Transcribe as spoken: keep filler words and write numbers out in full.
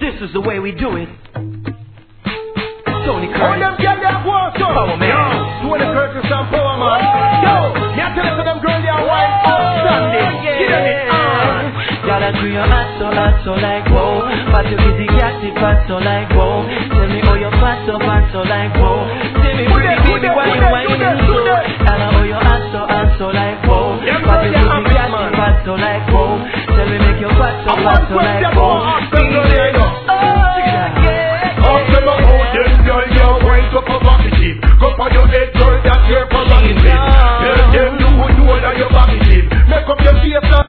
This is the way we do it. Tony All them Curtis. girls they have one son. Power man. Yo, Tony Curtis and Power man. Yo, me I tell you to them girls they are white outstanding. Give them it on. Y'all agree on hot so hot so like whoa. But you busy cat it fat so like whoa. Tell me how you fat so fat so like whoa. Tell me